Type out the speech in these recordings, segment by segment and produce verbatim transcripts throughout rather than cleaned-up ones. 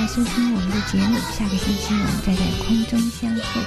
收听我们的节目，下个星期我们再在空中相会。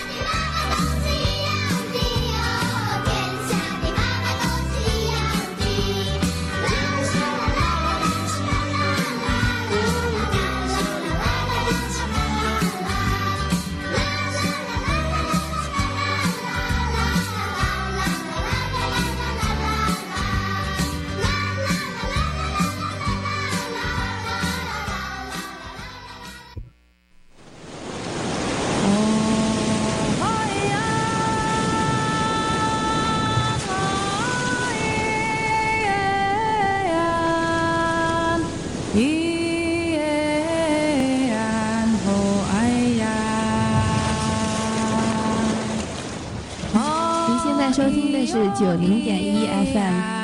收听的是九零点一 F M。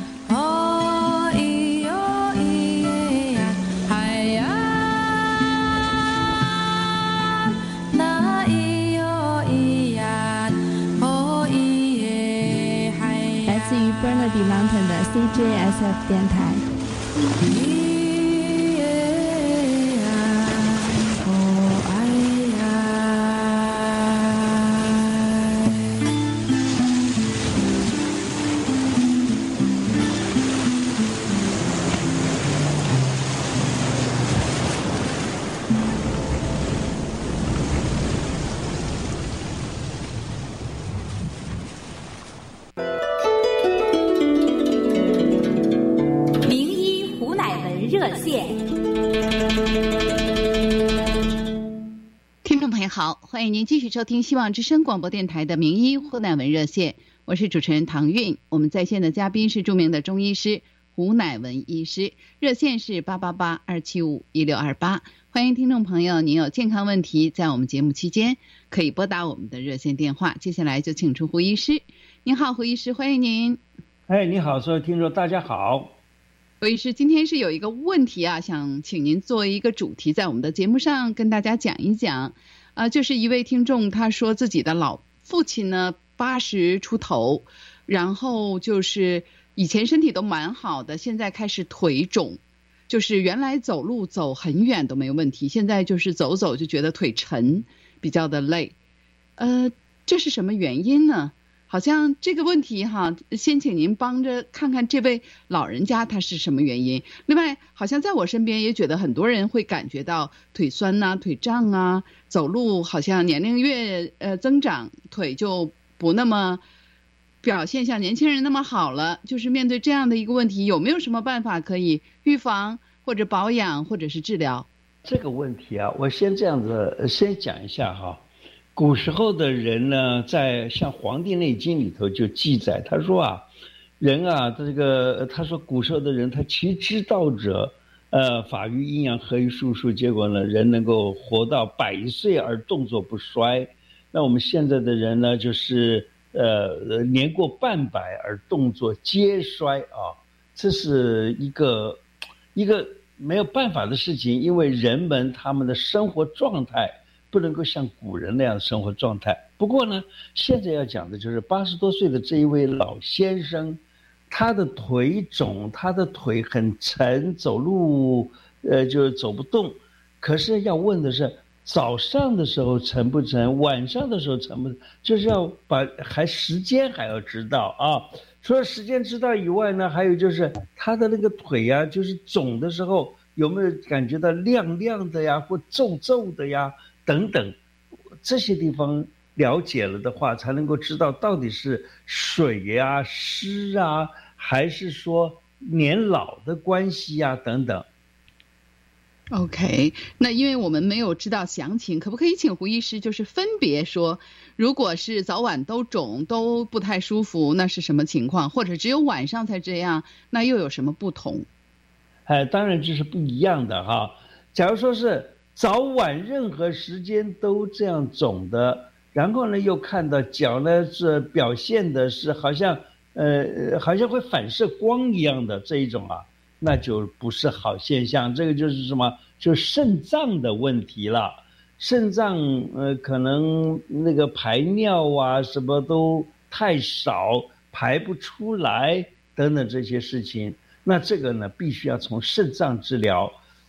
来自于 Burnaby Mountain 的 C J S F 电台。 好，欢迎您继续收听希望之声广播电台的名医胡乃文热线，我是主持人唐韵。我们在线的嘉宾是著名的中医师胡乃文医师，热线是八八八二七五一六二八。欢迎听众朋友，您有健康问题，在我们节目期间可以拨打我们的热线电话。接下来就请出胡医师。您好，胡医师，欢迎您。 哎，你好，所有听众大家好。 胡医师，今天是有一个问题啊，想请您作为一个主题，在我们的节目上跟大家讲一讲。呃，就是一位听众，他说自己的老父亲呢八十出头，然后就是以前身体都蛮好的，现在开始腿肿，就是原来走路走很远都没有问题，现在就是走走就觉得腿沉，比较的累。呃，这是什么原因呢？好像这个问题哈，先请您帮着看看这位老人家他是什么原因。另外，好像在我身边也觉得很多人会感觉到腿酸呐、啊、腿胀啊，走路好像年龄越呃增长，腿就不那么表现像年轻人那么好了。就是面对这样的一个问题，有没有什么办法可以预防或者保养或者是治疗？ 这个问题啊，我先这样子先讲一下哈。古时候的人呢，在像《黄帝内经》里头就记载，他说啊，人啊，这个他说古时候的人，他其知道者，呃，法于阴阳，合于术数，结果呢，人能够活到百岁而动作不衰。那我们现在的人呢，就是呃年过半百而动作皆衰啊，这是一个一个没有办法的事情，因为人们他们的生活状态不能够像古人那样的生活状态。不过呢，现在要讲的就是八十多岁的这一位老先生，他的腿肿，他的腿很沉，走路呃就走不动。可是要问的是，早上的时候沉不沉，晚上的时候沉不沉，就是要把还时间还要知道啊。除了时间知道以外呢，还有就是他的那个腿呀、啊，就是肿的时候有没有感觉到亮亮的呀，或皱皱的呀？等等，这些地方了解了的话，才能够知道到底是水呀、湿啊，还是说年老的关系呀、啊、等等。 OK， 那因为我们没有知道详情，可不可以请胡医师就是分别说，如果是早晚都肿都不太舒服，那是什么情况？或者只有晚上才这样，那又有什么不同？ 哎，当然这是不一样的哈。假如说是早晚任何时间都这样肿的，然后呢又看到脚呢是表现的是好像呃好像会反射光一样的这一种啊，那就不是好现象。这个就是什么？就肾脏的问题了。肾脏呃可能那个排尿啊什么都太少，排不出来等等这些事情。那这个呢必须要从肾脏治疗。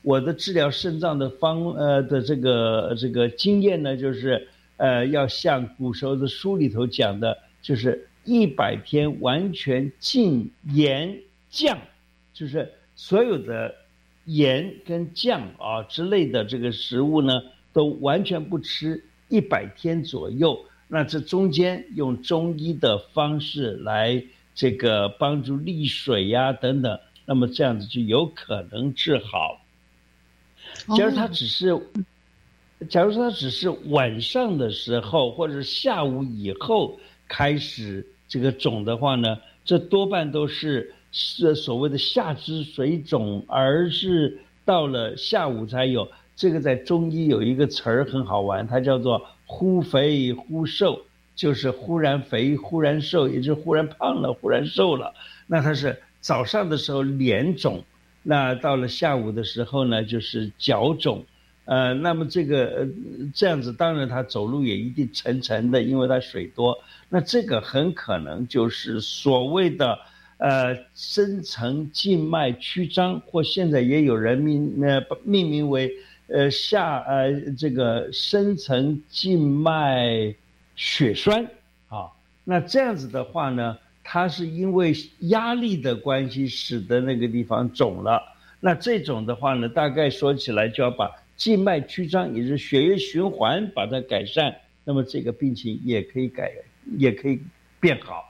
我的治疗肾脏的方呃的这个这个经验呢，就是呃要像古时候的书里头讲的，就是一百天完全禁盐酱，就是所有的盐跟酱啊之类的这个食物呢，都完全不吃一百天左右。那这中间用中医的方式来这个帮助利水呀、啊、等等，那么这样子就有可能治好。假如他只是，假如说他只是晚上的时候或者下午以后开始这个肿的话呢，这多半都是是所谓的下肢水肿，而是到了下午才有。这个在中医有一个词儿很好玩，它叫做忽肥忽瘦，就是忽然肥忽然瘦，也就是忽然胖了忽然瘦了。那它是早上的时候脸肿，那到了下午的时候呢就是脚肿。呃，那么这个呃这样子，当然他走路也一定沉沉的，因为他水多。那这个很可能就是所谓的呃深层静脉曲张，或现在也有人命呃命名为呃下呃这个深层静脉血栓啊。那这样子的话呢，它是因为压力的关系使得那个地方肿了。那这种的话呢，大概说起来就要把静脉曲张，也就是血液循环把它改善，那么这个病情也可以改，也可以变好。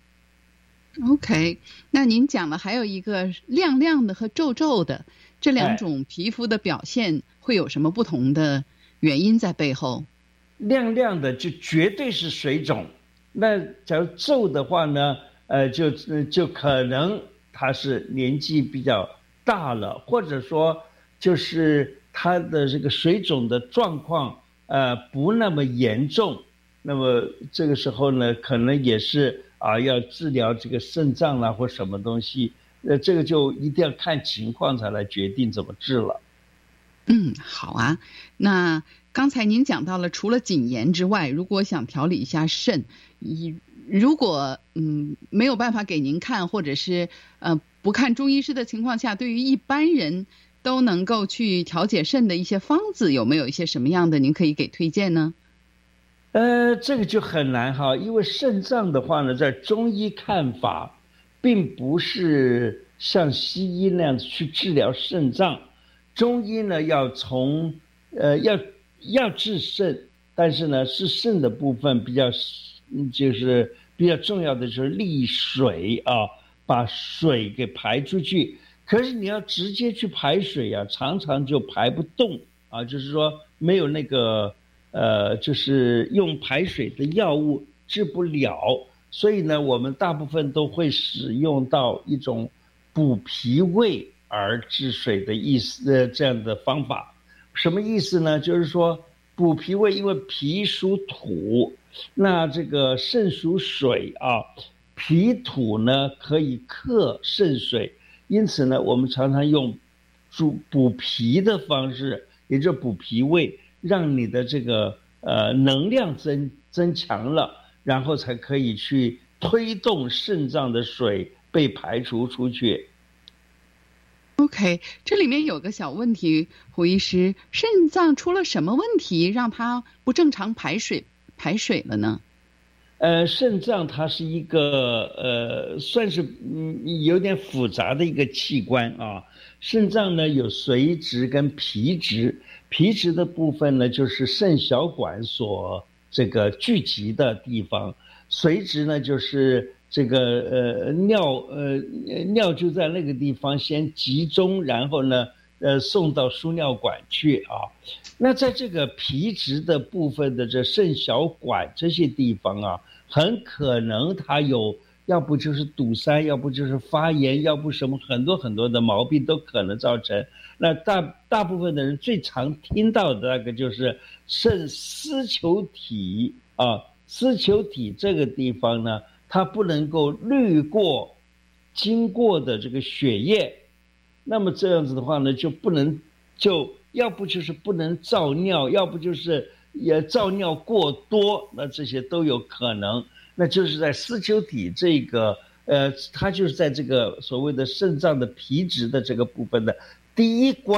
OK， 那您讲的还有一个亮亮的和皱皱的这两种皮肤的表现会有什么不同的原因在背后？ 亮亮的就绝对是水肿，那假如皱的话呢，呃，就就可能他是年纪比较大了，或者说就是他的这个水肿的状况呃不那么严重，那么这个时候呢，可能也是啊要治疗这个肾脏啦或什么东西，呃这个就一定要看情况才来决定怎么治了。 嗯，好啊。那刚才您讲到了，除了谨言之外，如果想调理一下肾，如果嗯没有办法给您看，或者是呃不看中医师的情况下，对于一般人都能够去调节肾的一些方子，有没有一些什么样的您可以给推荐呢？ 呃，这个就很难哈，因为肾脏的话呢，在中医看法，并不是像西医那样子去治疗肾脏。中医呢，要从呃要要治肾，但是呢，是肾的部分比较，就是比较重要的就是利水啊，把水给排出去。可是你要直接去排水啊，常常就排不动啊，就是说没有那个呃，就是用排水的药物治不了。所以呢，我们大部分都会使用到一种补脾胃而治水的意思，呃，这样的方法。什么意思呢？就是说补脾胃，因为脾属土，那这个肾属水啊，脾土呢可以克肾水，因此呢，我们常常用补补脾的方式，也就是补脾胃，让你的这个呃能量增增强了，然后才可以去推动肾脏的水被排除出去。 OK， 这里面有个小问题，胡医师，肾脏出了什么问题让它不正常排水排水了呢？ 呃，肾脏它是一个呃，算是嗯有点复杂的一个器官啊。肾脏呢有髓质跟皮质，皮质的部分呢就是肾小管所这个聚集的地方，髓质呢就是这个呃尿呃尿就在那个地方先集中，然后呢呃送到输尿管去啊。那在这个皮质的部分的这肾小管这些地方啊，很可能它有，要不就是堵塞，要不就是发炎，要不什么很多很多的毛病都可能造成。那大大部分的人最常听到的那个就是肾丝球体啊，丝球体这个地方呢，它不能够滤过经过的这个血液，那么这样子的话呢，就不能就要不就是不能造尿，要不就是也造尿过多，那这些都有可能。那就是在丝球体这个呃，它就是在这个所谓的肾脏的皮质的这个部分的第一关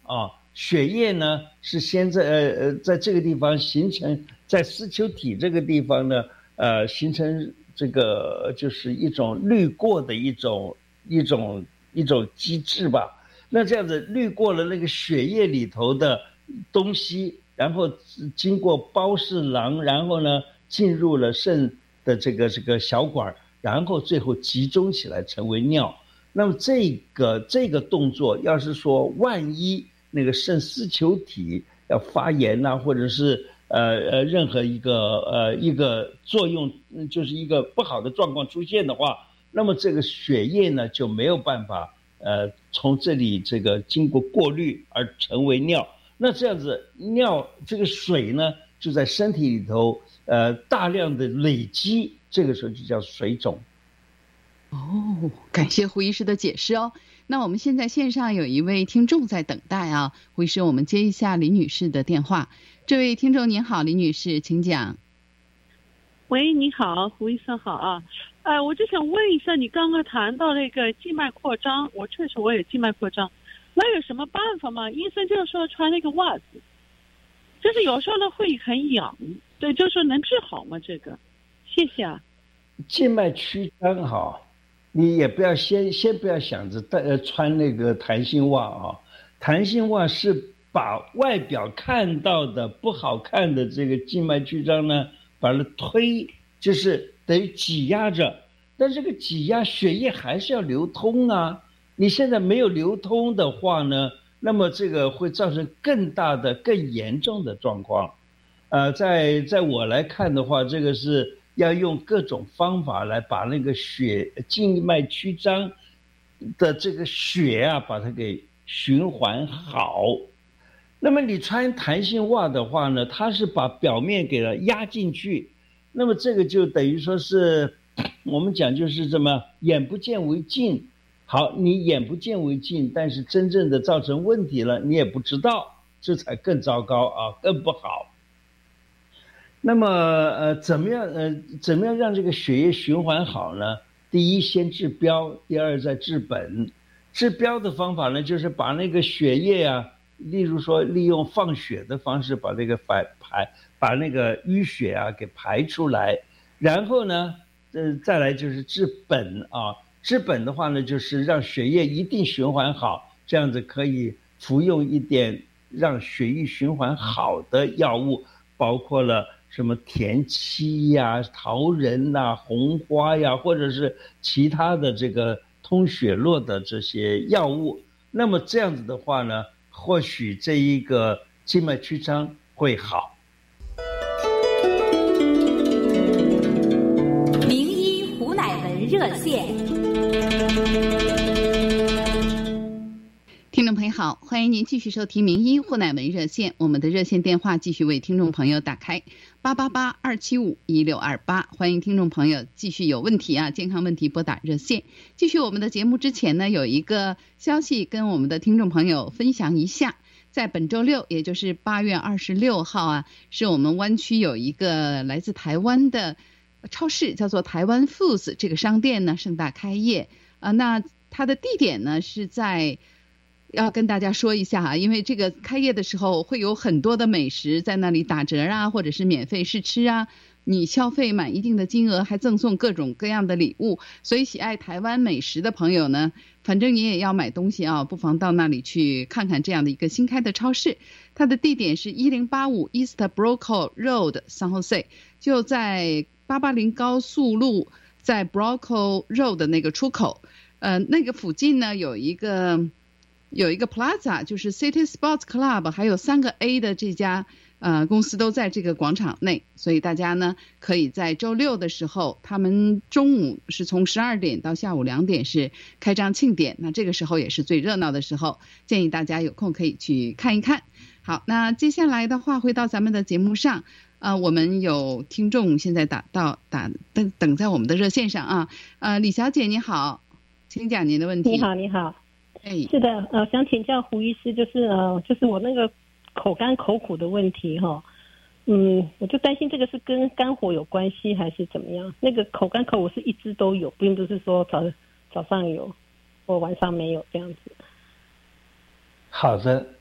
啊，血液呢是先在呃呃在这个地方形成，在丝球体这个地方呢，呃形成这个就是一种滤过的一种一种一种机制吧。那这样子滤过了那个血液里头的东西，然后经过包氏囊，然后呢进入了肾的这个这个小管，然后最后集中起来成为尿。那么这个这个动作，要是说万一那个肾丝球体要发炎呐、啊，或者是呃呃任何一个呃一个作用，就是一个不好的状况出现的话，那么这个血液呢就没有办法呃从这里这个经过过滤而成为尿。那这样子尿这个水呢就在身体里头呃大量的累积，这个时候就叫水肿。 哦，感谢胡医师的解释哦。那我们现在线上有一位听众在等待啊，胡医师，我们接一下李女士的电话。这位听众您好，李女士，请讲。 喂，你好，胡医生好啊。呃，我就想问一下，你刚刚谈到那个静脉扩张，我确实我有静脉扩张，那有什么办法吗？医生就是说穿那个袜子，就是有时候呢会很痒，对，就是说能治好吗？这个，谢谢啊。 静脉曲张哈，你也不要先先不要想着带穿那个弹性袜啊，弹性袜是把外表看到的不好看的这个静脉曲张呢，把它推，就是等于挤压着，但这个挤压血液还是要流通啊。你现在没有流通的话呢，那么这个会造成更大的、更严重的状况。呃，在在我来看的话，这个是要用各种方法来把那个血静脉曲张的这个血啊，把它给循环好。那么你穿弹性袜的话呢，它是把表面给它压进去，那么这个就等于说是我们讲就是这么眼不见为净。好，你眼不见为净，但是真正的造成问题了，你也不知道，这才更糟糕啊，更不好。那么呃，怎么样呃，怎么样让这个血液循环好呢？第一，先治标；第二，再治本。治标的方法呢，就是把那个血液啊，例如说利用放血的方式把这个排排把那个淤血啊给排出来，然后呢，呃，再来就是治本啊。治本的话呢，就是让血液一定循环好，这样子可以服用一点让血液循环好的药物，包括了什么田七呀、桃仁呐、红花呀，或者是其他的这个通血络的这些药物。那么这样子的话呢，或许这一个静脉曲张会好。 名医胡乃文热线。 听众朋友好，欢迎您继续收听名医胡乃文热线，我们的热线电话继续为听众朋友打开八八八二七五一六二八，欢迎听众朋友继续有问题啊，健康问题拨打热线。继续我们的节目之前呢，有一个消息跟我们的听众朋友分享一下，在本周六，也就是八月二十六号啊，是我们湾区有一个来自台湾的超市，叫做台湾 Foods 这个商店呢盛大开业啊、呃，那它的地点呢是在。要跟大家说一下哈，因为这个开业的时候会有很多的美食在那里打折啊，或者是免费试吃啊，你消费满一定的金额还赠送各种各样的礼物，所以喜爱台湾美食的朋友呢，反正你也要买东西啊，不妨到那里去看看这样的一个新开的超市。它的地点是一零八五 East Brockle Road San Jose， 就在八八零高速路，在 Brockle Road 的那个出口，呃，那个附近呢有一个。有一个 Plaza， 就是 City Sports Club， 还有三个 A 的这家呃公司都在这个广场内，所以大家呢可以在周六的时候，他们中午是从十二点到下午两点是开张庆典，那这个时候也是最热闹的时候，建议大家有空可以去看一看。好，那接下来的话回到咱们的节目上，呃，我们有听众现在打到打等等在我们的热线上啊，呃，李小姐你好，请讲您的问题。 你好，你好。 哎， 是的，呃，想请教胡医师，就是呃，就是我那个口干口苦的问题哈，嗯，我就担心这个是跟肝火有关系还是怎么样？那个口干口苦是一直都有，并不是说早早上有或晚上没有这样子。 好的，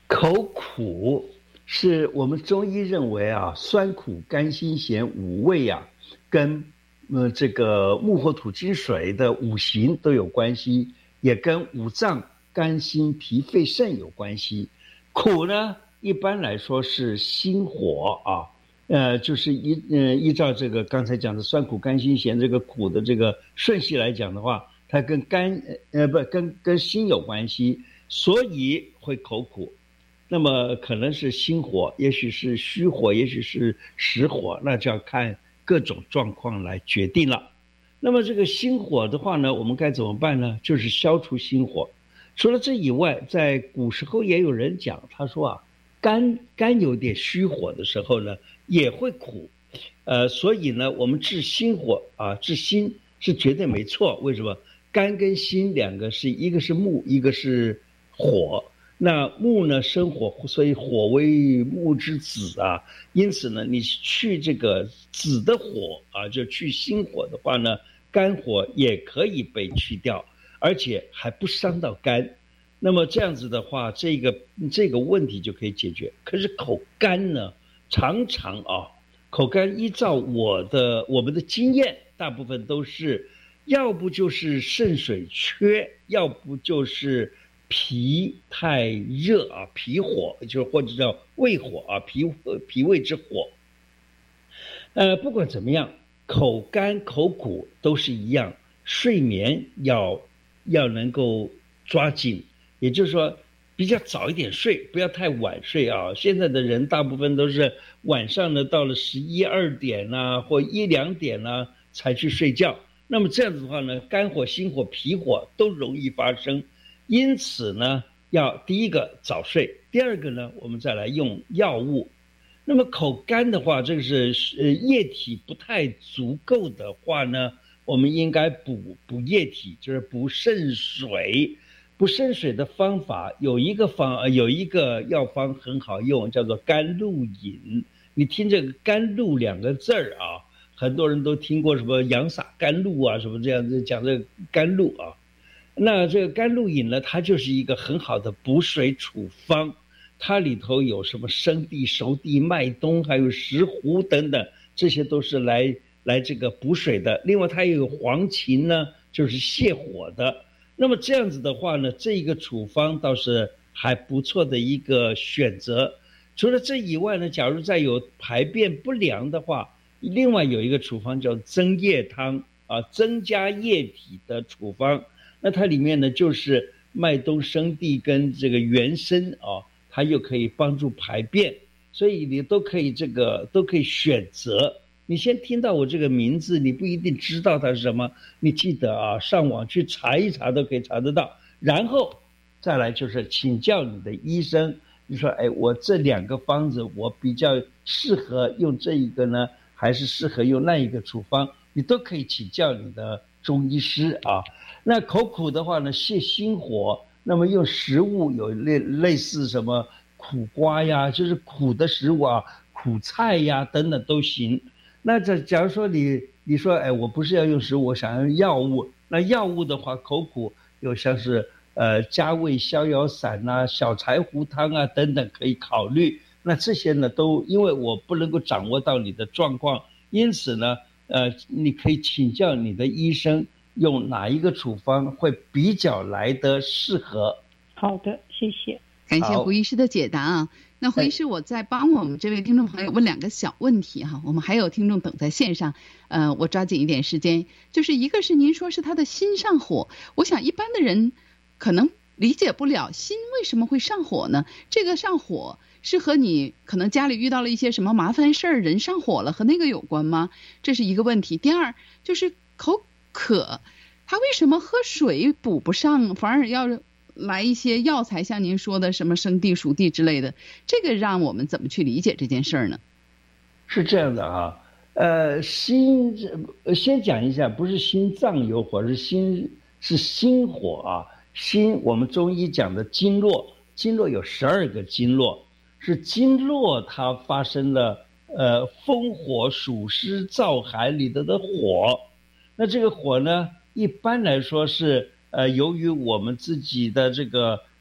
口苦是我们中医认为啊，酸苦甘辛咸五味啊，跟呃这个木火土金水的五行都有关系，也跟五脏肝心脾肺肾有关系。苦呢，一般来说是心火啊，呃，就是依呃依照这个刚才讲的酸苦甘辛咸这个苦的这个顺序来讲的话，它跟肝呃不跟跟心有关系，所以会口苦。那么可能是心火，也许是虚火，也许是实火，那就要看各种状况来决定了。那么这个心火的话呢，我们该怎么办呢？就是消除心火。除了这以外，在古时候也有人讲，他说啊，肝肝有点虚火的时候呢，也会苦。呃，所以呢，我们治心火啊，治心是绝对没错。为什么？肝跟心两个是一个是木，一个是火。那木呢生火，所以火为木之子啊。因此呢，你去这个子的火啊，就去心火的话呢，肝火也可以被去掉，而且还不伤到肝。那么这样子的话，这个这个问题就可以解决。可是口干呢，常常啊，口干依照我的我们的经验，大部分都是要不就是肾水缺，要不就是脾太热啊，脾火就是或者叫胃火啊，脾脾胃之火。呃，不管怎么样，口干口苦都是一样，睡眠要要能够抓紧，也就是说比较早一点睡，不要太晚睡啊。现在的人大部分都是晚上呢，到了十一二点啊，或一两点啊才去睡觉。那么这样子的话呢，肝火、心火、脾火都容易发生。因此呢，要第一个早睡，第二个呢，我们再来用药物。那么口干的话，这个是呃液体不太足够的话呢，我们应该补补液体，就是补肾水。补肾水的方法有一个方有一个药方很好用，叫做甘露饮。你听这个甘露两个字儿啊，很多人都听过什么阳洒甘露啊，什么这样子讲这个甘露啊。那这个甘露饮呢，它就是一个很好的补水处方，它里头有什么生地、熟地、麦冬，还有石斛等等，这些都是来来这个补水的。另外它也有黄芩呢，就是泻火的。那么这样子的话呢，这一个处方倒是还不错的一个选择。除了这以外呢，假如再有排便不良的话，另外有一个处方叫增液汤啊，增加液体的处方。那它里面呢，就是麦冬、生地跟这个原参啊，它又可以帮助排便，所以你都可以这个都可以选择。你先听到我这个名字，你不一定知道它是什么，你记得啊，上网去查一查都可以查得到。然后再来就是请教你的医生，你说，哎，我这两个方子我比较适合用这一个呢，还是适合用那一个处方，你都可以请教你的中医师啊。那口苦的话呢，泻心火，那么用食物有类类似什么苦瓜呀，就是苦的食物啊，苦菜呀等等都行。那这假如说你你说，哎，我不是要用食物，我想要用药物，那药物的话，口苦有像是呃加味逍遥散啊、小柴胡汤啊等等可以考虑。那这些呢，都因为我不能够掌握到你的状况，因此呢，呃，你可以请教你的医生，用哪一个处方会比较来得适合。 好的，谢谢。 感谢胡医师的解答啊。那胡医师，我再帮我们这位听众朋友问两个小问题哈，我们还有听众等在线上，呃，我抓紧一点时间。就是一个是您说是他的心上火，我想一般的人可能理解不了心为什么会上火呢？这个上火是和你可能家里遇到了一些什么麻烦事儿，人上火了，和那个有关吗？这是一个问题。第二就是口渴，他为什么喝水补不上，反而要来一些药材，像您说的什么生地、熟地之类的，这个让我们怎么去理解这件事儿呢？ 是这样的啊，呃，心先讲一下，不是心脏有火，是心是心火啊。心我们中医讲的经络，经络有十二个经络，是经络它发生了呃风火暑湿燥寒里头的火。那这个火呢，一般来说是呃由于我们自己的这个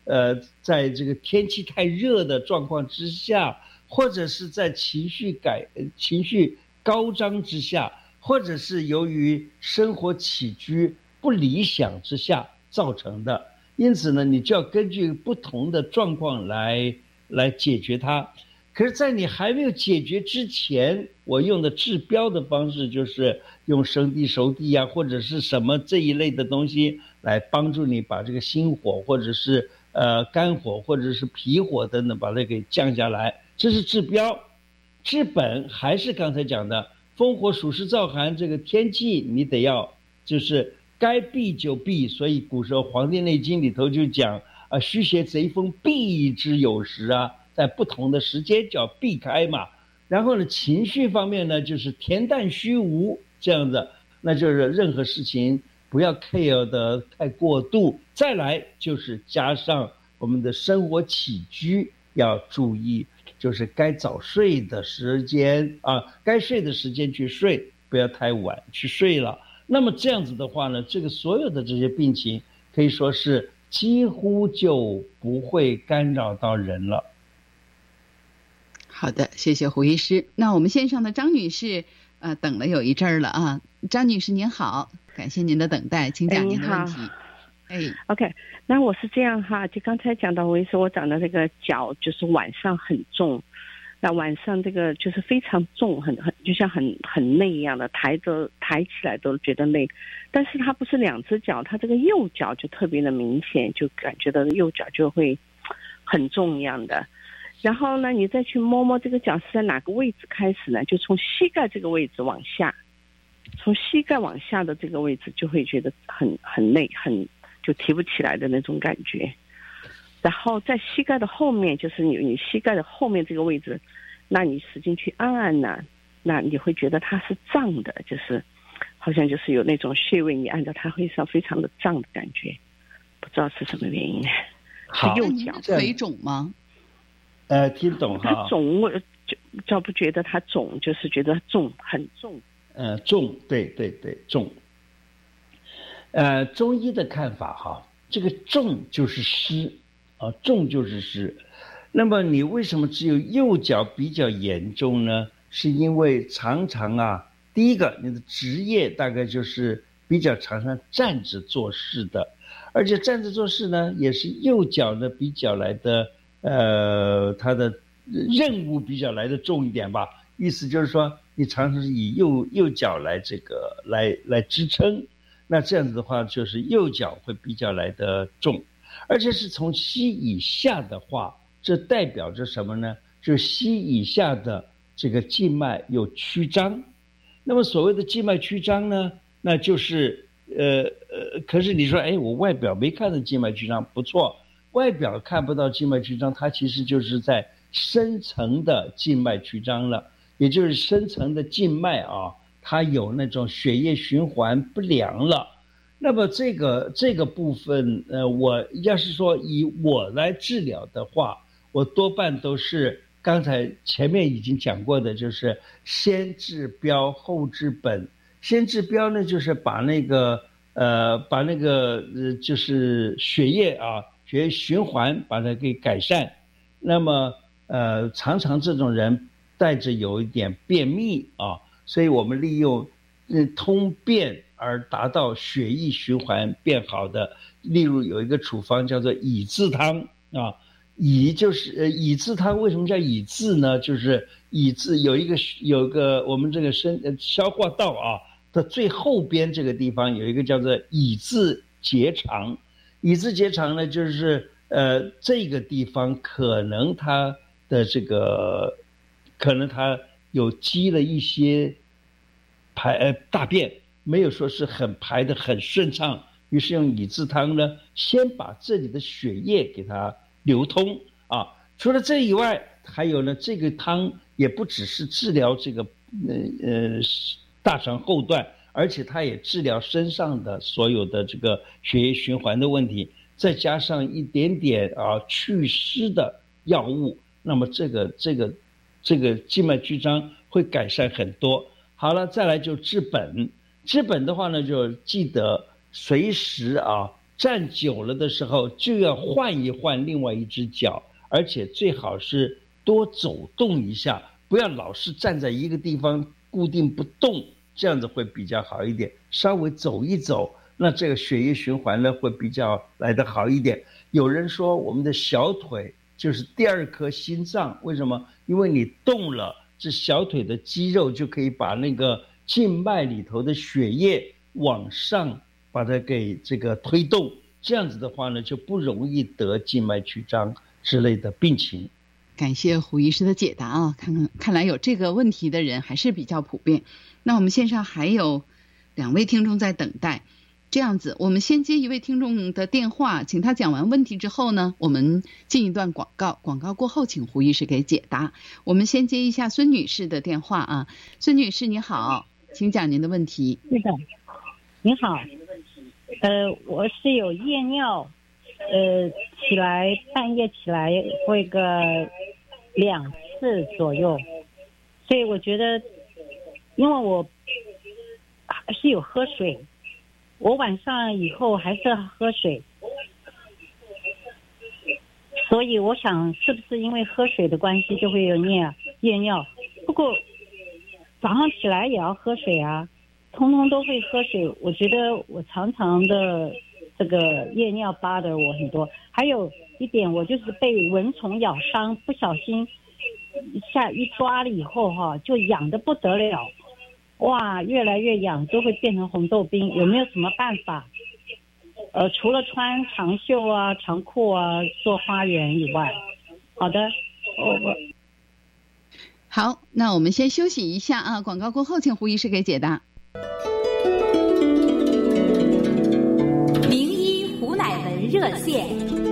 呃，在这个天气太热的状况之下，或者是在情绪改情绪高涨之下，或者是由于生活起居不理想之下造成的。因此呢，你就要根据不同的状况来来解决它。可是在你还没有解决之前，我用的治标的方式就是用生地熟地啊，或者是什么这一类的东西来帮助你把这个心火或者是呃肝火或者是脾火等等把它给降下来，这是治标。治本还是刚才讲的风火暑湿燥寒，这个天气你得要就是该避就避。所以古时候《黄帝内经》里头就讲啊，虚邪贼风避之有时啊，在不同的时间就要避开嘛。然后呢，情绪方面呢，就是恬淡虚无这样子，那就是任何事情不要 care 的太过度。再来就是加上我们的生活起居要注意，就是该早睡的时间啊，该睡的时间去睡，不要太晚去睡了。那么这样子的话呢，这个所有的这些病情可以说是几乎就不会干扰到人了。 好的，谢谢胡医师。那我们线上的张女士，呃，等了有一阵儿了啊。张女士您好，感谢您的等待，请讲您的问题。哎 ，OK， 那我是这样哈，就刚才讲到，我也是我长的这个脚就是晚上很重，那晚上这个就是非常重，很很就像很很累一样的，抬着抬起来都觉得累。但是它不是两只脚，它这个右脚就特别的明显，就感觉到右脚就会很重一样的。然后呢，你再去摸摸这个脚是在哪个位置开始呢？就从膝盖这个位置往下，从膝盖往下的这个位置就会觉得很很累，很就提不起来的那种感觉。然后在膝盖的后面，就是你你膝盖的后面这个位置，那你使劲去按按呢，那你会觉得它是胀的，就是好像就是有那种穴位，你按照它会上非常的胀的感觉，不知道是什么原因。 好， 是右脚腿肿吗？ 呃，听懂哈？ 它肿，我就就不觉得它肿，就是觉得重，很重。 呃，重，对对对，重。呃，中医的看法哈，这个重就是湿啊，重就是湿。那么你为什么只有右脚比较严重呢？是因为常常啊，第一个你的职业大概就是比较常常站着做事的，而且站着做事呢，也是右脚呢比较来的。呃，他的任务比较来的重一点吧，意思就是说，你常常是以右右脚来这个来来支撑，那这样子的话，就是右脚会比较来的重，而且是从膝以下的话，这代表着什么呢？就是膝以下的这个静脉有曲张，那么所谓的静脉曲张呢，那就是呃呃，可是你说，哎，我外表没看到静脉曲张，不错。外表看不到静脉曲张，它其实就是在深层的静脉曲张了，也就是深层的静脉啊，它有那种血液循环不良了。那么这个这个部分，呃，我要是说以我来治疗的话，我多半都是刚才前面已经讲过的，就是先治标后治本。先治标呢，就是把那个呃把那个呃就是血液啊。血液循环把它给改善，那么呃常常这种人带着有一点便秘啊，所以我们利用嗯通便而达到血液循环变好的，例如有一个处方叫做乙字汤啊，乙就是呃乙字汤为什么叫乙字呢？就是乙字有一个有一个我们这个身呃消化道啊的最后边这个地方有一个叫做乙字结肠。乙字结肠呢，就是呃这个地方可能它的这个可能它有积了一些排呃大便，没有说是很排得很顺畅，于是用乙字汤呢，先把这里的血液给它流通啊。除了这以外，还有呢，这个汤也不只是治疗这个呃呃大肠后段。而且它也治疗身上的所有的这个血液循环的问题，再加上一点点啊祛湿的药物，那么这个这个这个静脉曲张会改善很多。好了，再来就治本。治本的话呢，就记得随时啊站久了的时候就要换一换另外一只脚，而且最好是多走动一下，不要老是站在一个地方固定不动，这样子会比较好一点。稍微走一走，那这个血液循环呢会比较来得好一点。有人说我们的小腿就是第二颗心脏，为什么？因为你动了，这小腿的肌肉就可以把那个静脉里头的血液往上把它给这个推动，这样子的话呢就不容易得静脉曲张之类的病情。 感谢胡医师的解答啊，看看看来有这个问题的人还是比较普遍。那我们线上还有两位听众在等待，这样子我们先接一位听众的电话，请他讲完问题之后呢，我们进一段广告，广告过后请胡医师给解答。我们先接一下孙女士的电话啊，孙女士你好，请讲您的问题。 是的，你好，呃，我是有夜尿，呃，起来半夜起来会个两次左右，所以我觉得，因为我还是有喝水，我晚上以后还是要喝水，所以我想是不是因为喝水的关系就会有夜夜尿？不过早上起来也要喝水啊，通通都会喝水。我觉得我常常的这个夜尿bother我很多。还有一点，我就是被蚊虫咬伤，不小心一下一抓了以后哈、啊，就痒得不得了，哇，越来越痒，都会变成红豆冰。有没有什么办法？呃，除了穿长袖啊、长裤啊做花园以外，好的，我我。 好，那我们先休息一下啊，广告过后请胡医师给解答。 名医胡乃文热线。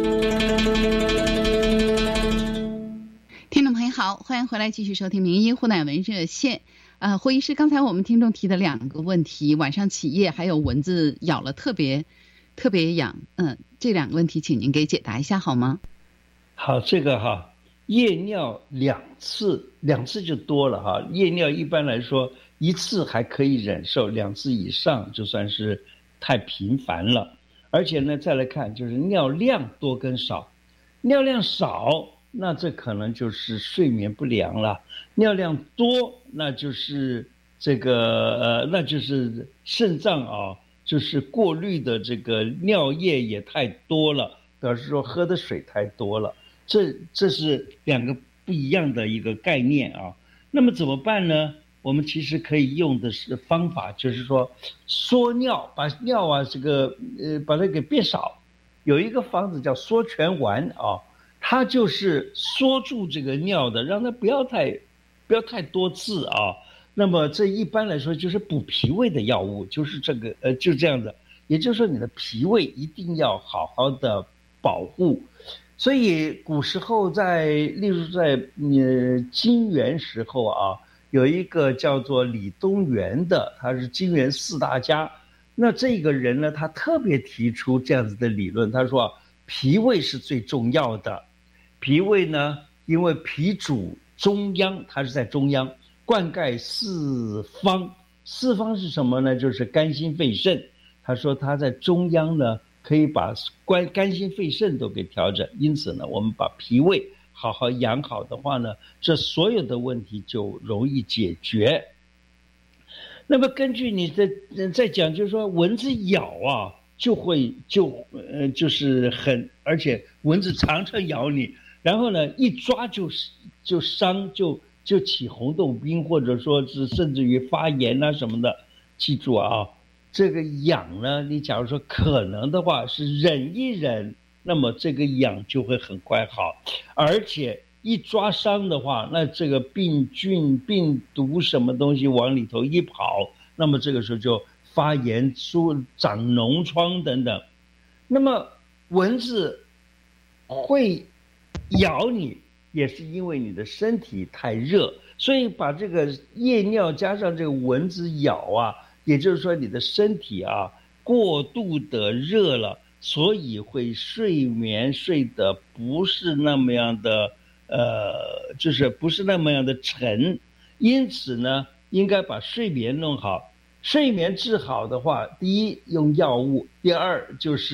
听众朋友好，欢迎回来继续收听名医胡乃文热线。呃，胡医师，刚才我们听众提的两个问题，晚上起夜还有蚊子咬了特别特别痒，嗯、呃，这两个问题请您给解答一下好吗？ 好，这个哈，夜尿两次，两次就多了哈。夜尿一般来说一次还可以忍受，两次以上就算是太频繁了。而且呢，再来看就是尿量多跟少，尿量少，那这可能就是睡眠不良了；尿量多，那就是这个呃，那就是肾脏啊，就是过滤的这个尿液也太多了，表示说喝的水太多了。这这是两个不一样的一个概念啊。那么怎么办呢？我们其实可以用的是方法，就是说缩尿，把尿啊这个呃把它给变少。有一个方子叫缩泉丸啊，它就是缩住这个尿的，让它不要太不要太多次啊。那么这一般来说就是补脾胃的药物，就是这个呃就这样的。也就是说你的脾胃一定要好好的保护。所以古时候在例如在呃金元时候啊，有一个叫做李东垣的，他是金元四大家。那这个人呢，他特别提出这样子的理论，他说脾胃是最重要的。脾胃呢，因为脾主中央，它是在中央，灌溉四方。四方是什么呢？就是肝心肺肾。他说他在中央呢，可以把肝肝心肺肾都给调整。因此呢，我们把脾胃好好养好的话呢，这所有的问题就容易解决。那么根据你的在讲，就是说蚊子咬啊，就会就呃就是很，而且蚊子常常咬你，然后呢一抓就就伤，就就起红豆冰，或者说是甚至于发炎啊什么的。记住啊，这个痒呢，你假如说可能的话是忍一忍，那么这个痒就会很快好。而且一抓伤的话，那这个病菌病毒什么东西往里头一跑，那么这个时候就发炎出长脓疮等等。那么蚊子会咬你，也是因为你的身体太热，所以把这个夜尿加上这个蚊子咬啊，也就是说你的身体啊过度的热了，所以会睡眠睡得不是那么样的呃，就是不是那么样的沉。因此呢，应该把睡眠弄好。睡眠治好的话，第一用药物，第二就是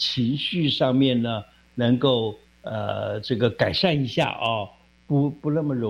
情绪上面呢能够呃这个改善一下啊，不不那么容易。